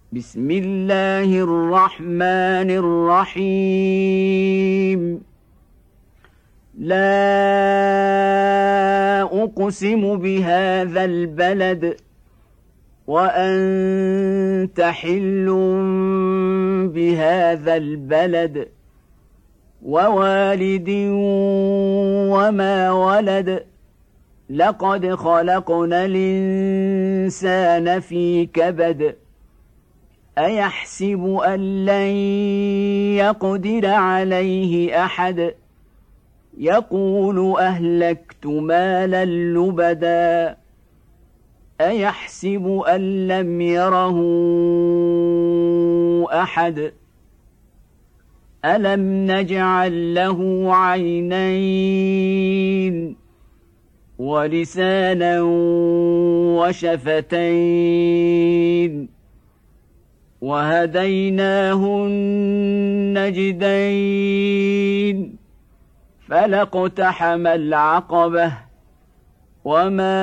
بسم الله الرحمن الرحيم لا أقسم بهذا البلد وأنت حل بهذا البلد ووالد وما ولد لقد خلقنا الإنسان في كبد أيحسب أن لن يقدر عليه أحد يقول أهلكت مالا لبدا أيحسب أن لم يره أحد ألم نجعل له عينين ولسانا وشفتين وهديناه النجدين فلاقتحم العقبة وما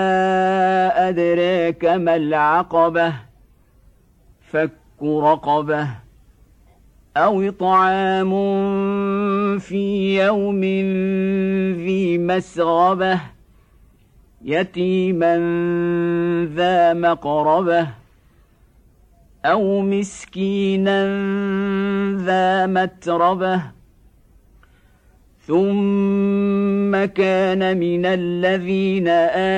أدراك ما العقبة فك رقبة أو إطعام في يوم ذي مسغبة يتيما ذا مقربة أو مسكينا ذا متربة ثم كان من الذين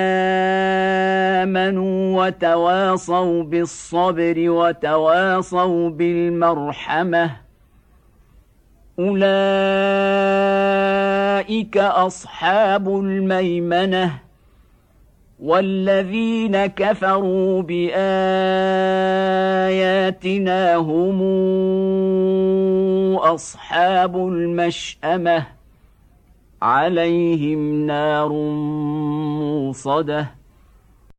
آمنوا وتواصوا بالصبر وتواصوا بالمرحمة أولئك أصحاب الميمنة والذين كفروا بآياتنا هم أصحاب المشأمة عليهم نار موصدة